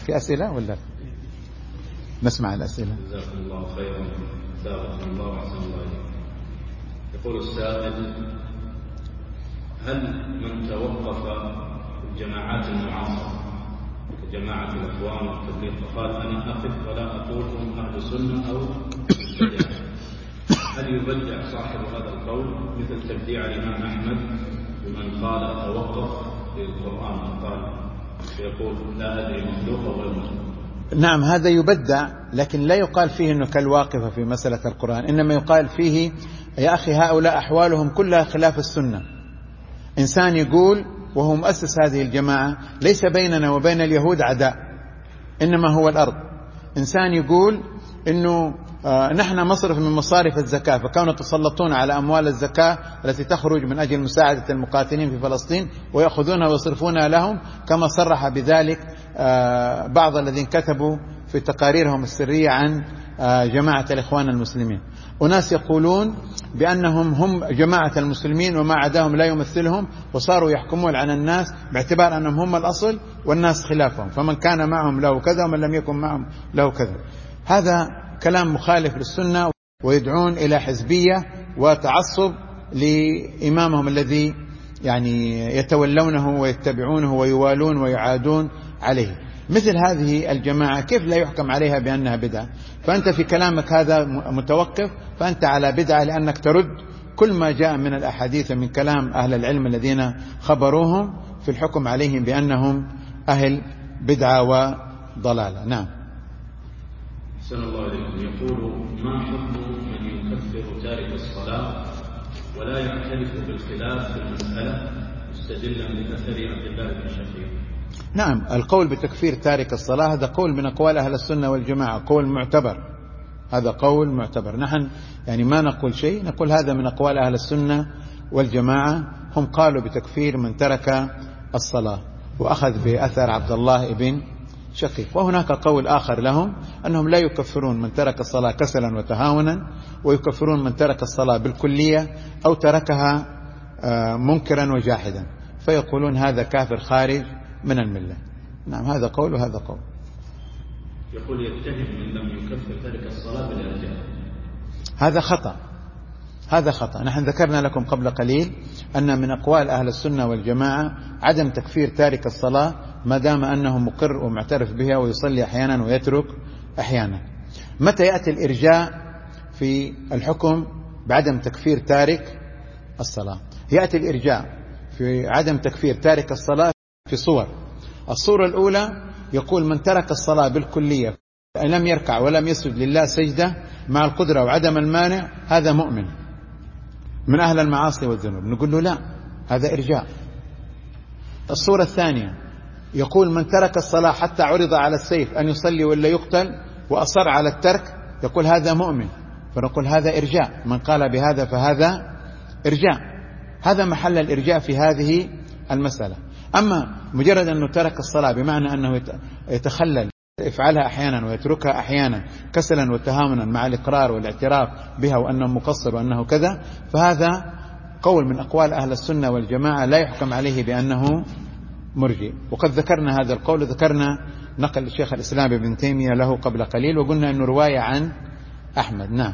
في أسئلة ولا نسمع الأسئلة؟ جزاكم الله خيرا. جزاكم الله وأحسن الله إليكم. يقول السائل: هل من توقف الجماعات المعاصرة كجماعة الإخوان والتبليغ فقال أنا أقف ولا أقول هم أهل سنة أو مبتدعة، هل يبدع صاحب هذا القول مثل تبديع الإمام أحمد بمن قال توقف للقرآن فقال يقول لا أدري مخلوق أو غير مخلوق؟ نعم، هذا يبدع، لكن لا يقال فيه أنه كالواقفة في مسألة القرآن، إنما يقال فيه يا أخي هؤلاء أحوالهم كلها خلاف السنة. إنسان يقول وهو مؤسس هذه الجماعة ليس بيننا وبين اليهود عداء إنما هو الأرض. إنسان يقول إنه نحن مصرف من مصارف الزكاة، فكانوا يتسلطون على أموال الزكاة التي تخرج من أجل مساعدة المقاتلين في فلسطين ويأخذونها ويصرفونها لهم، كما صرح بذلك بعض الذين كتبوا في تقاريرهم السرية عن جماعة الإخوان المسلمين. وناس يقولون بأنهم هم جماعة المسلمين وما عداهم لا يمثلهم، وصاروا يحكمون على الناس باعتبار أنهم هم الأصل والناس خلافهم، فمن كان معهم له كذا ومن لم يكن معهم له كذا. هذا كلام مخالف للسنة، ويدعون إلى حزبية وتعصب لإمامهم الذي يعني يتولونه ويتبعونه ويوالون ويعادون عليه. مثل هذه الجماعة كيف لا يحكم عليها بأنها بدعة؟ فأنت في كلامك هذا متوقف، فأنت على بدعة، لأنك ترد كل ما جاء من الأحاديث من كلام أهل العلم الذين خبروهم في الحكم عليهم بأنهم أهل بدعة وضلالة. نعم. أحسن الله إليكم. يقول: ما حكم من يكفر تارك الصلاة ولا يعترف بالخلاف في المسألة مستدلا بأثر عبد الله بن شقيق؟ نعم، القول بتكفير تارك الصلاة هذا قول من أقوال أهل السنة والجماعة، قول معتبر، هذا قول معتبر. نحن يعني ما نقول شيء، نقول هذا من أقوال أهل السنة والجماعة، هم قالوا بتكفير من ترك الصلاة وأخذ بأثر عبد الله بن شقيق. وهناك قول آخر لهم أنهم لا يكفرون من ترك الصلاة كسلا وتهاونا، ويكفرون من ترك الصلاة بالكلية أو تركها منكرا وجاحدا، فيقولون هذا كافر خارج من الملة. نعم، هذا قول وهذا قول. يقول: يتهم من لم يكفر تارك الصلاة بالإرجاء. هذا خطأ، هذا خطأ. نحن ذكرنا لكم قبل قليل أن من أقوال أهل السنة والجماعة عدم تكفير تارك الصلاة ما دام أنه مقر ومعترف بها ويصلي أحيانا ويترك أحيانا. متى يأتي الإرجاء في الحكم بعدم تكفير تارك الصلاة؟ يأتي الإرجاء في عدم تكفير تارك الصلاة في صور. الصورة الأولى يقول من ترك الصلاة بالكلية لم يركع ولم يسجد لله سجدة مع القدرة وعدم المانع، هذا مؤمن من أهل المعاصي والذنوب، نقول له لا، هذا إرجاء. الصورة الثانية يقول من ترك الصلاة حتى عرض على السيف أن يصلي ولا يقتل وأصر على الترك، يقول هذا مؤمن، فنقول هذا إرجاء، من قال بهذا فهذا إرجاء. هذا محل الإرجاء في هذه المسألة. أما مجرد أنه ترك الصلاة بمعنى أنه يتخلل يفعلها أحيانا ويتركها أحيانا كسلا وتهاونا مع الإقرار والاعتراف بها وأنه مقصر وأنه كذا، فهذا قول من أقوال أهل السنة والجماعة لا يحكم عليه بأنه مرجئ. وقد ذكرنا هذا القول، ذكرنا نقل الشيخ الإسلام ابن تيمية له قبل قليل، وقلنا أنه رواية عن أحمد. نعم.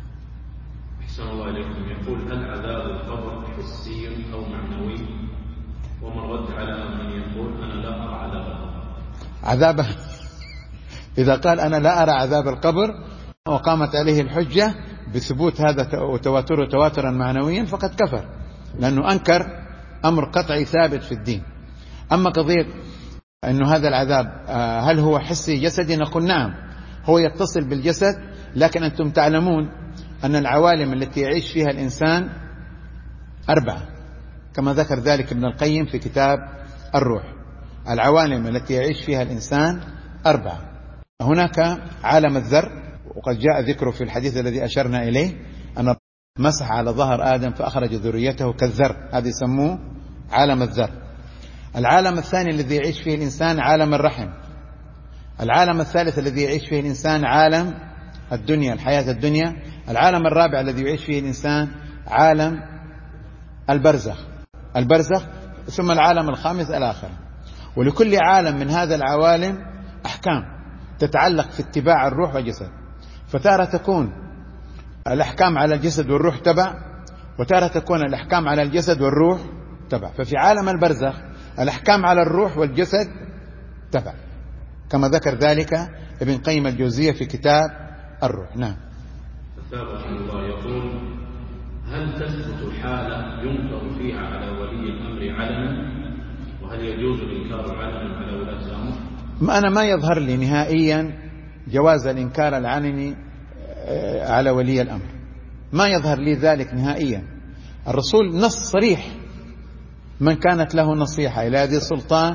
أحسن الله إليكم. يقول: هل عذاب القبر حسي أو معنوي؟ ومن رد على من يقول أنا لا أرى عذاب القبر. عذاب إذا قال أنا لا أرى عذاب القبر وقامت عليه الحجة بثبوت هذا وتواتره تواترا معنويا فقد كفر، لأنه أنكر أمر قطعي ثابت في الدين. أما قضية أنه هذا العذاب هل هو حسي جسدي، نقول نعم، هو يتصل بالجسد، لكن أنتم تعلمون أن العوالم التي يعيش فيها الإنسان 4 كما ذكر ذلك ابن القيم في كتاب الروح. العوالم التي يعيش فيها الإنسان 4. هناك عالم الذر، وقد جاء ذكره في الحديث الذي أشرنا إليه أن مسح على ظهر آدم فأخرج ذريته كالذر، هذا يسموه عالم الذر. العالم الثاني الذي يعيش فيه الإنسان عالم الرحم. العالم الثالث الذي يعيش فيه الإنسان عالم الدنيا، الحياة الدنيا. العالم الرابع الذي يعيش فيه الإنسان عالم البرزخ، ثم العالم الخامس الآخر. ولكل عالم من هذا العوالم أحكام تتعلق في اتباع الروح والجسد، فتارة تكون الأحكام على الجسد والروح تبع، وتارة تكون الأحكام على الجسد والروح تبع. ففي عالم البرزخ الأحكام على الروح والجسد تبع، كما ذكر ذلك ابن قيم الجوزية في كتاب الروح. نعم. أثابكم الله يقول: هل تثبت حالة ينكر فيها على ولي الأمر علنا؟ وهل يجوز الإنكار علنا على ولاة الأمر؟ أنا ما يظهر لي نهائيا جواز الإنكار العلني على ولي الأمر، ما يظهر لي ذلك نهائيا. الرسول نص صريح: من كانت له نصيحة إلى ذي سلطان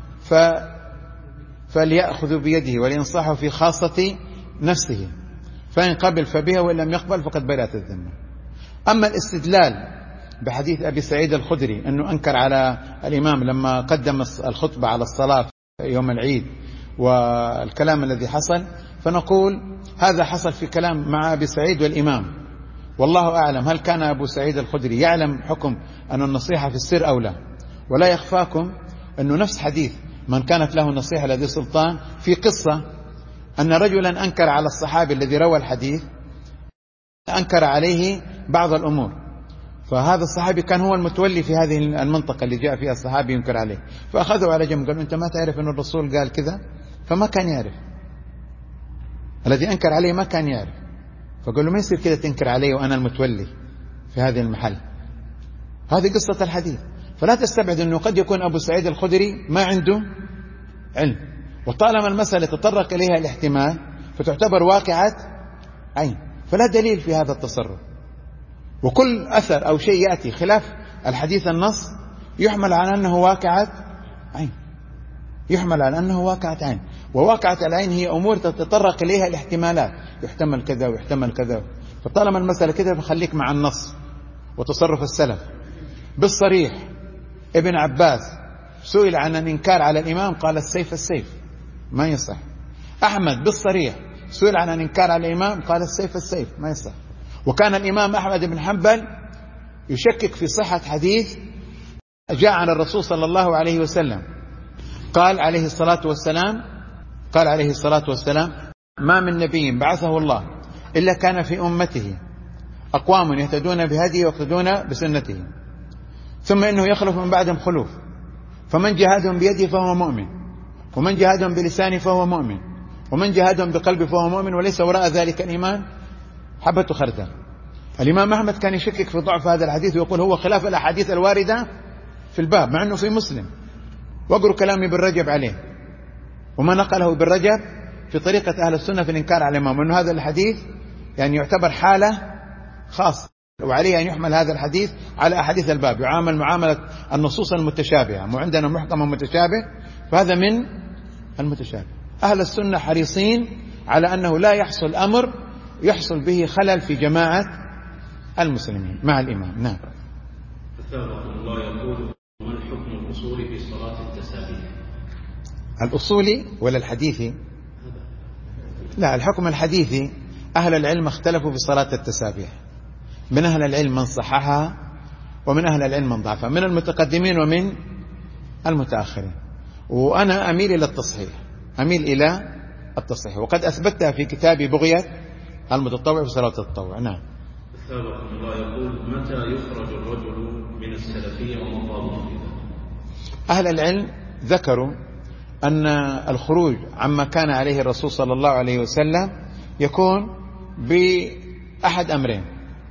فليأخذ بيده ولينصحه في خاصة نفسه، فإن قبل فبها وإن لم يقبل فقد برئت الذمة. أما الاستدلال بحديث أبي سعيد الخدري أنه أنكر على الإمام لما قدم الخطبة على الصلاة يوم العيد والكلام الذي حصل، فنقول هذا حصل في كلام مع أبي سعيد والإمام، والله أعلم هل كان أبو سعيد الخدري يعلم حكم أن النصيحة في السر أو لا. ولا يخفاكم أنه نفس حديث من كانت له نصيحة لذي سلطان في قصة أن رجلا أنكر على الصحابي الذي روى الحديث، أنكر عليه بعض الأمور، فهذا الصحابي كان هو المتولي في هذه المنطقة اللي جاء فيها الصحابي ينكر عليه، فأخذوا على جنب قالوا: أنت ما تعرف أن الرسول قال كذا؟ فما كان يعرف، الذي أنكر عليه ما كان يعرف، فقال له: ما يصير كذا تنكر عليه وأنا المتولي في هذه المحل. هذه قصة الحديث. فلا تستبعد أنه قد يكون أبو سعيد الخدري ما عنده علم، وطالما المسألة تطرق إليها الاحتمال فتعتبر واقعة عين، فلا دليل في هذا التصرف. وكل أثر أو شيء يأتي خلاف الحديث النص يحمل على أنه واقعة عين، يحمل على أنه واقعة عين، وواقعة العين هي أمور تتطرق إليها الاحتمالات، يحتمل كذا ويحتمل كذا. فطالما المسألة كذا فخليك مع النص وتصرف السلف. بالصريح ابن عباس سئل عن الإنكار على الإمام قال: السيف السيف، ما يصح. أحمد بالصريح سئل عن الإنكار على الإمام قال: السيف السيف، ما يصح. وكان الإمام أحمد بن حنبل يشكك في صحة حديث جاء عن الرسول صلى الله عليه وسلم قال عليه الصلاة والسلام: ما من نبي بعثه الله إلا كان في أمته أقوام يهتدون بهديه ويقتدون بسنته، ثم إنه يخلف من بعدهم خلوف، فمن جاهدهم بيده فهو مؤمن، ومن جاهدهم بلسانه فهو مؤمن، ومن جاهدهم بقلبه فهو مؤمن، وليس وراء ذلك الإيمان حبة خردل. الإمام أحمد كان يشكك في ضعف هذا الحديث ويقول هو خلاف الأحاديث الواردة في الباب، مع أنه في مسلم. واقروا كلامي بالرجب عليه وما نقله بالرجب في طريقة أهل السنة في الإنكار على الإمام، وأن هذا الحديث يعني يعتبر حالة خاصة، وعليه أن يحمل هذا الحديث على أحاديث الباب، يعامل معاملة النصوص المتشابهة، مو عندنا محكم متشابه، فهذا من المتشابه. أهل السنة حريصين على أنه لا يحصل أمر يحصل به خلل في جماعة المسلمين مع الإمام. نعم. أثابكم الله يقول: ما الحكم الأصولي في صلاة التسابيح؟ الأصولي ولا الحديثي؟ لا، الحكم الحديثي أهل العلم اختلفوا في صلاة التسابيح، من أهل العلم من صححها ومن أهل العلم من ضعفها، من المتقدمين ومن المتأخرين، وأنا أميل إلى التصحيح، وقد أثبتها في كتابي بغية المتطوع في صلاة التطوع. نعم. أثابكم الله يقول: متى يخرج الرجل من السلفية ومضابط في ذلك؟ أهل العلم ذكروا أن الخروج عما كان عليه الرسول صلى الله عليه وسلم يكون بأحد أمرين: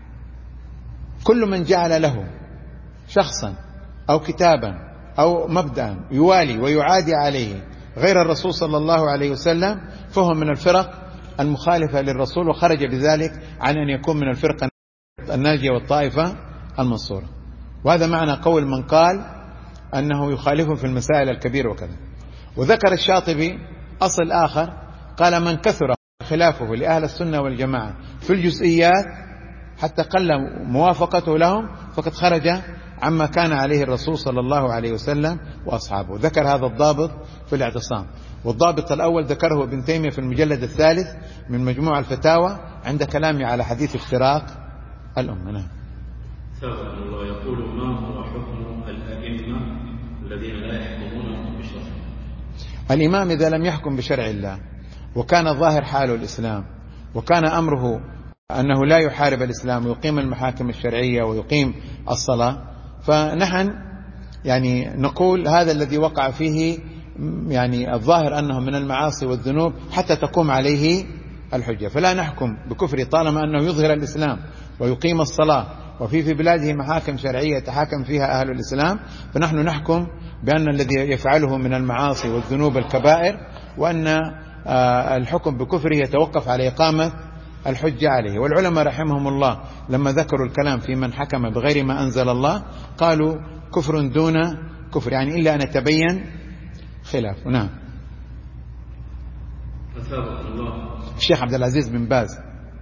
كل من جعل له شخصا أو كتابا أو مبدأ يوالي ويعادي عليه غير الرسول صلى الله عليه وسلم فهو من الفرق المخالفة للرسول، وخرج بذلك عن أن يكون من الفرقة الناجية والطائفة المنصورة. وهذا معنى قول من قال أنه يخالفه في المسائل الكبيرة وكذا. وذكر الشاطبي أصل آخر قال: من كثر خلافه لأهل السنة والجماعة في الجزئيات حتى قل موافقته لهم فقد خرج عما كان عليه الرسول صلى الله عليه وسلم وأصحابه. ذكر هذا الضابط في الاعتصام. والضابط الأول ذكره ابن تيمية في المجلد الثالث من مجموع الفتاوى عند كلامي على حديث افتراق الأمة. ثابت الله يقول: ما هو حكم الأئمة الذين لا يحكمون بشرع؟ الإمام إذا لم يحكم بشرع الله وكان ظاهر حاله الإسلام وكان أمره أنه لا يحارب الإسلام ويقيم المحاكم الشرعية ويقيم الصلاة، فنحن يعني نقول هذا الذي وقع فيه يعني الظاهر أنه من المعاصي والذنوب حتى تقوم عليه الحجة، فلا نحكم بكفره طالما أنه يظهر الإسلام ويقيم الصلاة وفي بلاده محاكم شرعية يتحاكم فيها أهل الإسلام، فنحن نحكم بأن الذي يفعله من المعاصي والذنوب الكبائر، وأن الحكم بكفره يتوقف على إقامة الحجة عليه. والعلماء رحمهم الله لما ذكروا الكلام في من حكم بغير ما أنزل الله قالوا كفر دون كفر، يعني إلا أن يتبين خلاف. نعم. الشيخ عبد العزيز بن باز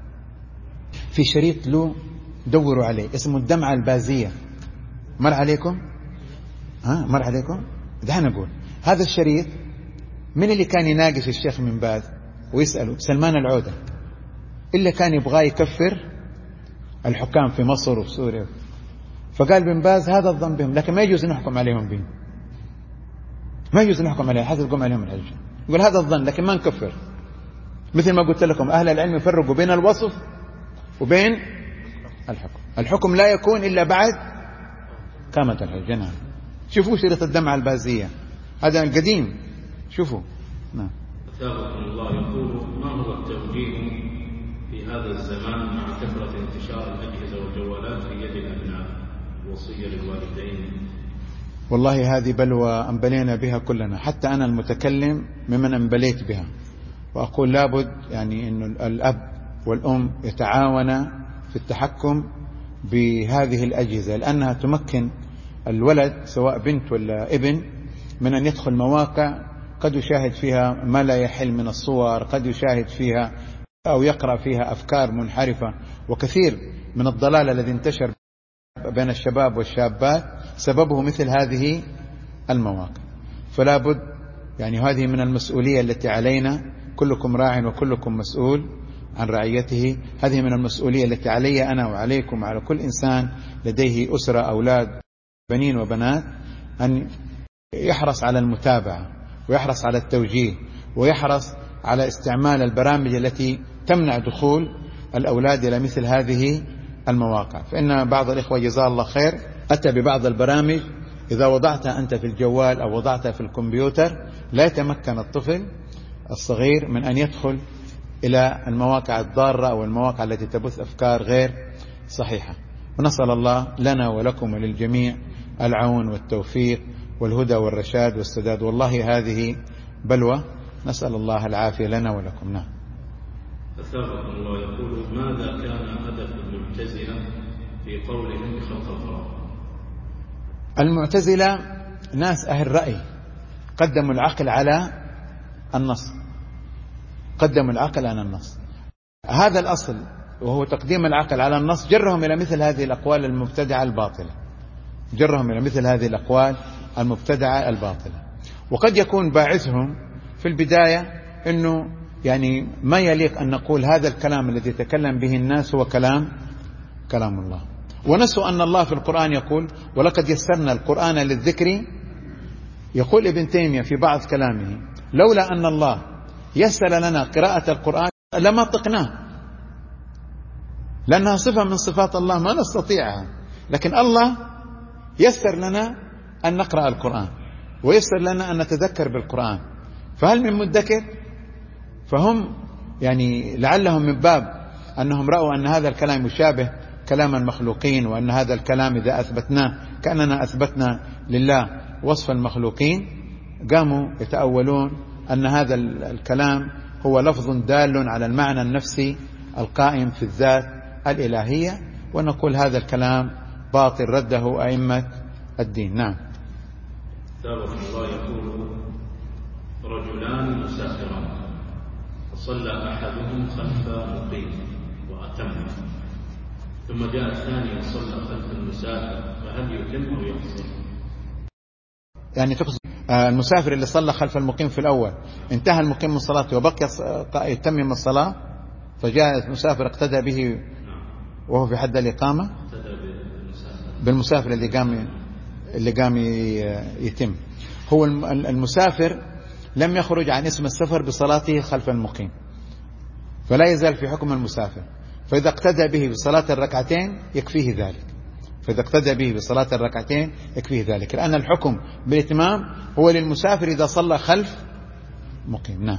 في شريط له دوروا عليه اسمه الدمعة البازية، مر عليكم؟ مر عليكم؟ دعنا نقول هذا الشريط من اللي كان يناقش الشيخ من باز ويسأله؟ سلمان العودة، إلا كان يبغاه يكفر الحكام في مصر وفي سوريا، فقال بن باز هذا الظن بهم لكن ما يجوز نحكم عليهم به، ما يجوز نحكم عليهم حتى تقوم عليهم الحجة. يقول هذا الظن لكن ما نكفر. مثل ما قلت لكم أهل العلم يفرقوا بين الوصف وبين الحكم. الحكم لا يكون إلا بعد قامة الحجة. نعم. شوفوا شريط الدمعة البازية هذا القديم، شوفوا. نعم. أثابكم الله. يقول ما هو التوجيه في هذا الزمان مع كثرة انتشار الأجهزة والجوالات في يد الأبناء، وصية للوالدين؟ والله هذه بلوى أنبلينا بها كلنا، حتى أنا المتكلم ممن أنبليت بها، وأقول لابد يعني أن الأب والأم يتعاونا في التحكم بهذه الأجهزة، لأنها تمكن الولد سواء بنت ولا ابن من أن يدخل مواقع قد يشاهد فيها ما لا يحل من الصور، قد يشاهد فيها أو يقرأ فيها أفكار منحرفة، وكثير من الضلال الذي انتشر بين الشباب والشابات سببه مثل هذه المواقع. فلا بد يعني هذه من المسؤولية التي علينا، كلكم راع وكلكم مسؤول عن رعيته. هذه من المسؤولية التي علي أنا وعليكم وعلى كل إنسان لديه أسرة أولاد بنين وبنات أن يحرص على المتابعة ويحرص على التوجيه ويحرص على استعمال البرامج التي تمنع دخول الأولاد إلى مثل هذه المواقع. فإن بعض الإخوة جزاه الله خير أتى ببعض البرامج إذا وضعتها أنت في الجوال أو وضعتها في الكمبيوتر لا يتمكن الطفل الصغير من أن يدخل إلى المواقع الضارة أو المواقع التي تبث أفكار غير صحيحة. ونسأل الله لنا ولكم وللجميع العون والتوفيق والهدى والرشاد والسداد، والله هذه بلوى، نسأل الله العافية لنا ولكم. نعم. أثابكم الله. يقول ماذا كان هدف المعتزلة في قولهم بخلق القرآن؟ المعتزلة ناس أهل رأي قدموا العقل على النص، قدموا العقل على النص. هذا الأصل وهو تقديم العقل على النص جرهم إلى مثل هذه الأقوال المبتدعة الباطلة، جرهم إلى مثل هذه الأقوال المبتدعة الباطلة. وقد يكون باعثهم في البداية أنه يعني ما يليق أن نقول هذا الكلام الذي يتكلم به الناس هو كلام الله، ونسوا أن الله في القرآن يقول ولقد يسرنا القرآن للذكر. يقول ابن تيمية في بعض كلامه لولا أن الله يسر لنا قراءة القرآن لما طقناه، لأنها صفة من صفات الله ما نستطيعها، لكن الله يسر لنا أن نقرأ القرآن ويسر لنا أن نتذكر بالقرآن، فهل من مدكر؟ فهم يعني لعلهم من باب أنهم رأوا أن هذا الكلام يشابه كلام المخلوقين، وأن هذا الكلام إذا أثبتناه كأننا أثبتنا لله وصف المخلوقين، قاموا يتأولون أن هذا الكلام هو لفظ دال على المعنى النفسي القائم في الذات الإلهية، ونقول هذا الكلام باطل رده أئمة الدين. نعم. تابع الله. يقول رجلان مسافران فصلى أحدهم خلف مقيم وأتم، ثم جاء الثاني وصلى خلف المسافر، فهل يتم أو يقصر؟ يعني تقصد المسافر اللي صلى خلف المقيم في الأول انتهى المقيم من صلاته وبقي يتمم الصلاة، فجاء المسافر اقتدى به وهو في حد الإقامة بالمسافر اللي قام يتم. هو المسافر لم يخرج عن اسم السفر بصلاته خلف المقيم، فلا يزال في حكم المسافر. فإذا اقتدى به بصلاة الركعتين يكفيه ذلك، فإذا اقتدى به بصلاة الركعتين يكفيه ذلك، لأن الحكم بالإتمام هو للمسافر إذا صلى خلف مقيم. نعم.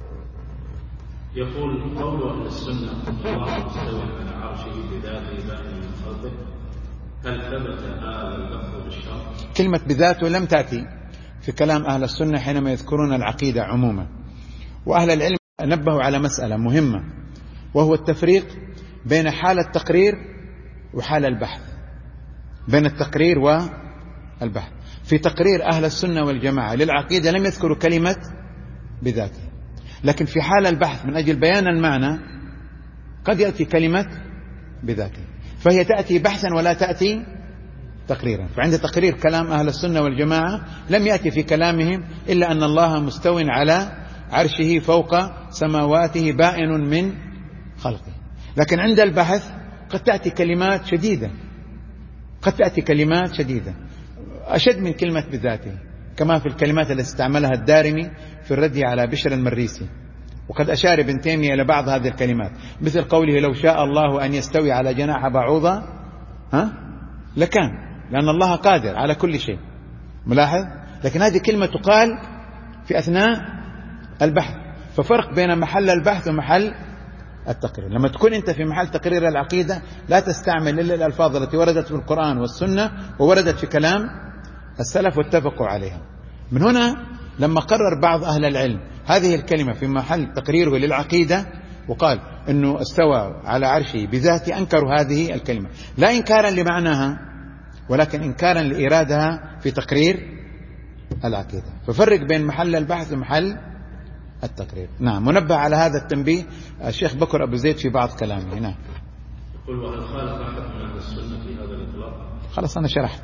يقول قول أهل السنة الله مستوى على عرشه بذاته بائن من خلقه، هل ثبت هذا اللفظ بالشرع؟ كلمة بذاته لم تأتي في كلام أهل السنة حينما يذكرون العقيدة عموما. وأهل العلم نبهوا على مسألة مهمة، وهو التفريق بين حال التقرير وحال البحث، بين التقرير والبحث. في تقرير أهل السنة والجماعة للعقيدة لم يذكروا كلمة بذاته، لكن في حال البحث من أجل بيان المعنى قد يأتي كلمة بذاته، فهي تأتي بحثا ولا تأتي تقريرا. فعند تقرير كلام أهل السنة والجماعة لم يأتي في كلامهم إلا أن الله مستو على عرشه فوق سماواته بائن من خلقه. لكن عند البحث قد تأتي كلمات شديدة، قد تأتي كلمات شديدة أشد من كلمة بذاته، كما في الكلمات التي استعملها الدارمي في الرد على بشر المريسي. وقد أشار ابن تيمية إلى بعض هذه الكلمات، مثل قوله لو شاء الله أن يستوي على جناح بعوضة لكان، لأن الله قادر على كل شيء، ملاحظ. لكن هذه كلمة تقال في أثناء البحث، ففرق بين محل البحث ومحل التقرير. لما تكون أنت في محل تقرير العقيدة لا تستعمل إلا الألفاظ التي وردت في القرآن والسنة ووردت في كلام السلف واتفقوا عليها. من هنا لما قرر بعض أهل العلم هذه الكلمة في محل تقريره للعقيدة وقال أنه استوى على عرشه بذاته، أنكروا هذه الكلمة لا إنكارا لمعناها ولكن إنكارا لإرادها في تقرير العقيدة. ففرق بين محل البحث ومحل التقرير. نعم. منبه على هذا التنبيه الشيخ بكر أبو زيد في بعض كلامه. نعم. يقول وهل خالف أحد من أهل السنة في هذا الإطلاق؟ خلاص أنا شرحت.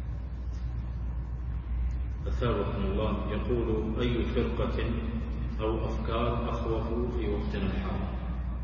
أثابكم الله. يقول أي فرقة أو أفكار أخوف في وقتنا الحاضر؟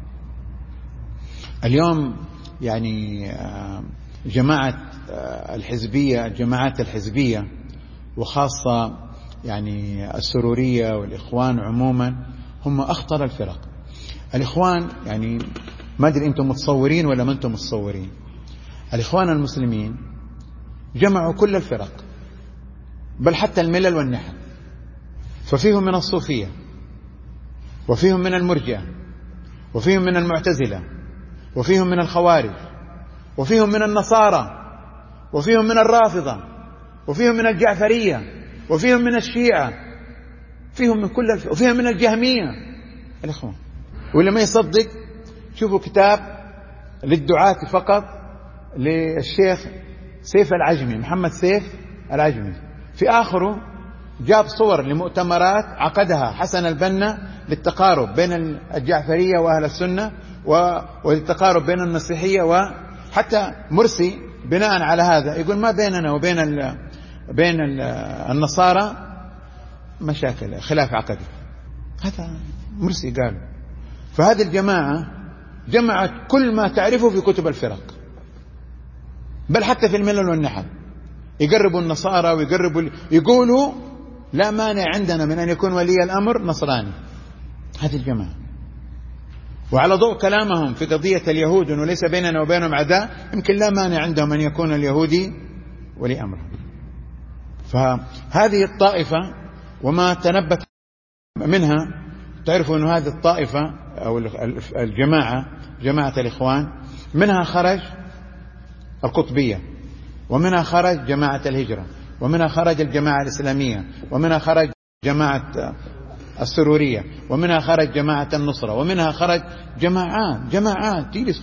اليوم يعني جماعة الحزبية، الجماعات الحزبية وخاصة يعني السرورية والإخوان عموما هم أخطر الفرق. الإخوان يعني ما أدري أنتم متصورين ولا ما أنتم متصورين، الإخوان المسلمين جمعوا كل الفرق بل حتى الملل والنحل، ففيهم من الصوفية وفيهم من المرجئة وفيهم من المعتزلة وفيهم من الخوارج وفيهم من النصارى وفيهم من الرافضة وفيهم من الجعفرية وفيهم من الشيعة، فيهم من كل وفيهم من الجهمية الإخوان. واللي ما يصدق شوفوا كتاب للدعاة فقط للشيخ سيف العجمي، محمد سيف العجمي، في آخره جاب صور لمؤتمرات عقدها حسن البنا للتقارب بين الجعفرية وأهل السنة والتقارب بين المسيحية، وحتى مرسي بناء على هذا يقول ما بيننا وبين بين النصارى مشاكل خلاف عقدي. هذا مرسي قال. فهذه الجماعة جمعت كل ما تعرفه في كتب الفرق بل حتى في الملل والنحل، يقربوا النصارى ويقربوا يقولوا لا مانع عندنا من أن يكون ولي الأمر نصراني. هذه الجماعة وعلى ضوء كلامهم في قضية اليهود أنه ليس بيننا وبينهم عداء، يمكن لا مانع عندهم أن يكون اليهودي ولي أمرهم. فهذه الطائفة وما تنبت منها تعرفوا أن هذه الطائفة أو الجماعة جماعة الإخوان منها خرج القطبية، ومنها خرج جماعة الهجرة، ومنها خرج الجماعة الإسلامية، ومنها خرج جماعة السرورية، ومنها خرج جماعة النصرة، ومنها خرج جماعات تجلس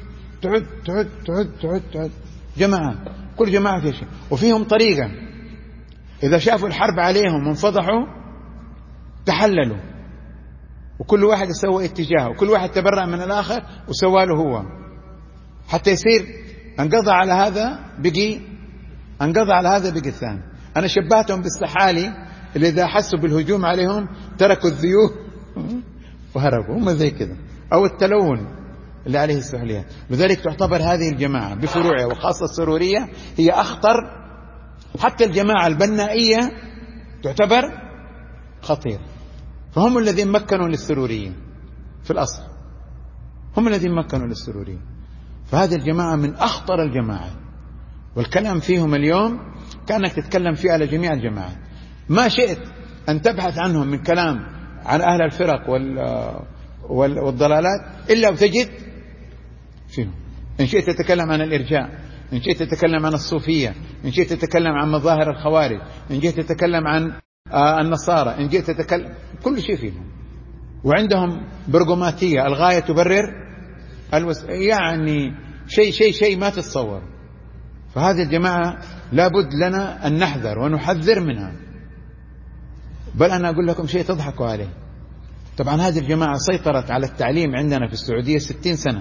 تعد جماعات، كل جماعة في شيء. وفيهم طريقة إذا شافوا الحرب عليهم وانفضحوا تحللوا، وكل واحد يسوي اتجاهه، وكل واحد تبرع من الآخر وسواله هو، حتى يصير انقضى على هذا بقي الثاني. أنا شبهتهم بالسحالي اللي إذا حسوا بالهجوم عليهم تركوا الذيوب وهربوا، هم زي كده، أو التلون اللي عليه السحليات. لذلك تعتبر هذه الجماعة بفروعها وخاصة السرورية هي أخطر، حتى الجماعة البنائية تعتبر خطير. فهم الذين مكنوا للسروريين في الأصل، هم الذين مكنوا للسروريين. فهذه الجماعة من أخطر الجماعات، والكلام فيهم اليوم كأنك تتكلم فيه على جميع الجماعات. ما شئت أن تبحث عنهم من كلام عن أهل الفرق والضلالات إلا وتجد فيهم. إن شئت تتكلم عن الإرجاء، إن شئت تتكلم عن الصوفية، إن شئت تتكلم عن مظاهر الخوارج، إن شئت تتكلم عن النصارى، إن شئت تتكلم كل شيء فيهم. وعندهم برغماتية، الغاية تبرر يعني شيء ما تتصور. فهذه الجماعة لابد لنا أن نحذر ونحذر منها. بل أنا أقول لكم شيء تضحكوا عليه. طبعا هذه الجماعة سيطرت على التعليم عندنا في السعودية 60 سنة،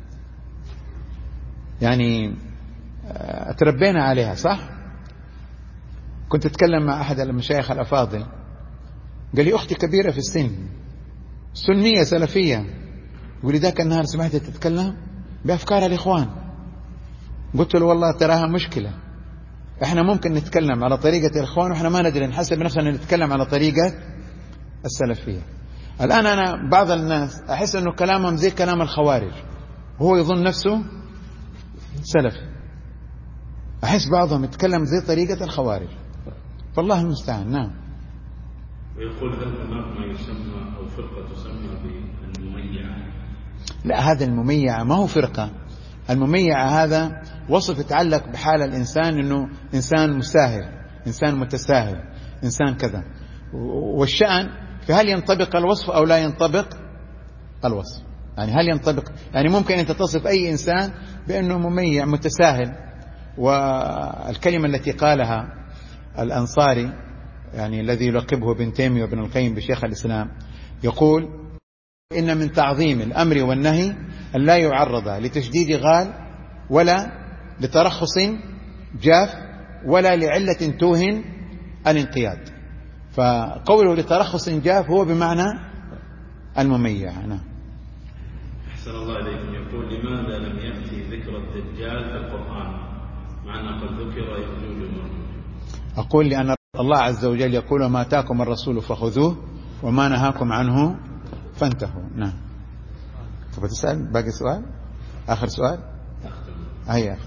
يعني تربينا عليها، صح؟ كنت أتكلم مع أحد المشايخ الأفاضل، قال لي أختي كبيرة في السن، سنية سلفية، يقول لي ذاك النهار سمعت تتكلم بأفكار الإخوان. قلت له والله تراها مشكلة، احنا ممكن نتكلم على طريقة الإخوان واحنا ما ندري، نحسب نفسنا نتكلم على طريقة السلفية. الآن أنا بعض الناس أحس أنه كلامهم زي كلام الخوارج، هو يظن نفسه سلفي. أحس بعضهم يتكلم زي طريقة الخوارج، فالله المستعان. نعم. ويقول هل هناك ما يسمى أو فرقة تسمى بالمميعة؟ لا، هذا المميعة ما هو فرقة. المميعة هذا وصف يتعلق بحال الإنسان، أنه إنسان مساهل، إنسان متساهل، إنسان كذا. والشأن فهل ينطبق الوصف أو لا ينطبق الوصف. يعني هل ينطبق، يعني ممكن أن تصف أي إنسان بأنه مميع متساهل. والكلمة التي قالها الأنصاري، يعني الذي يلقبه ابن تيمية وابن القيم بشيخ الإسلام، يقول إن من تعظيم الأمر والنهي أن لا يعرض لتشديد غال ولا لترخص جاف ولا لعلة توهن الانقياد. فقوله لترخص جاف هو بمعنى المميع. نعم. أحسن الله إليكم. يقول لماذا لم يأتي ذكر الدجال في القرآن مع أنه قد ذكر يأجوج ومأجوج؟ أقول لأن الله عز وجل يقول وما آتاكم الرسول فخذوه وما نهاكم عنه فانتهوا. نعم. تبغى تسأل باقي سؤال؟ آخر سؤال؟ هيا.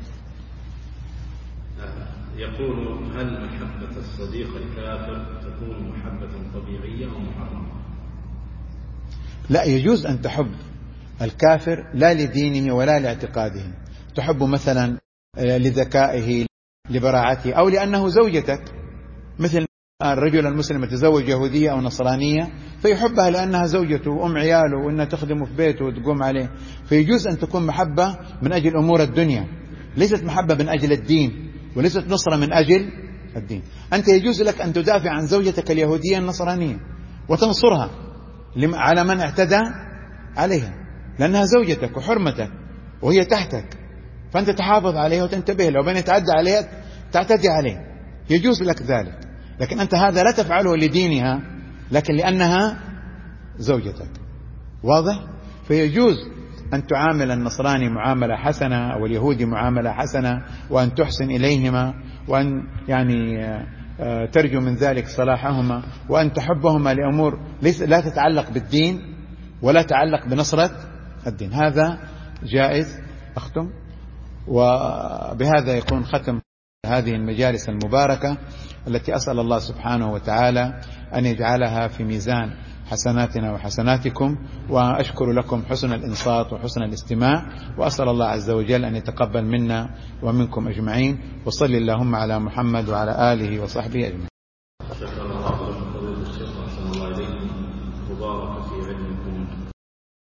يقول هل محبة الصديق الكافر تكون محبة طبيعية أو محرمة؟ لا، يجوز أن تحب الكافر لا لدينه ولا لاعتقاده. تحب مثلا لذكائه، لبراعته، أو لأنه زوجتك، مثل الرجل المسلم يتزوج يهودية أو نصرانية فيحبها لأنها زوجته وأم عياله وأنها تخدمه في بيته وتقوم عليه. فيجوز أن تكون محبة من أجل أمور الدنيا، ليست محبة من أجل الدين، وليست نصرة من أجل الدين. أنت يجوز لك أن تدافع عن زوجتك اليهودية النصرانية وتنصرها على من اعتدى عليها، لأنها زوجتك وحرمتك وهي تحتك، فأنت تحافظ عليها وتنتبه لها، وبين يتعدى عليها تعتدي عليه، يجوز لك ذلك. لكن أنت هذا لا تفعله لدينها، لكن لأنها زوجتك. واضح؟ فيجوز أن تعامل النصراني معاملة حسنة أو اليهودي معاملة حسنة، وأن تحسن إليهما، وأن يعني ترجو من ذلك صلاحهما، وأن تحبهما لأمور لا تتعلق بالدين ولا تتعلق بنصرة الدين. هذا جائز. أختم، وبهذا يكون ختم هذه المجالس المباركة التي أسأل الله سبحانه وتعالى أن يجعلها في ميزان حسناتنا وحسناتكم. وأشكر لكم حسن الإنصات وحسن الاستماع، وأسأل الله عز وجل أن يتقبل منا ومنكم أجمعين. وصل اللهم على محمد وعلى آله وصحبه أجمعين.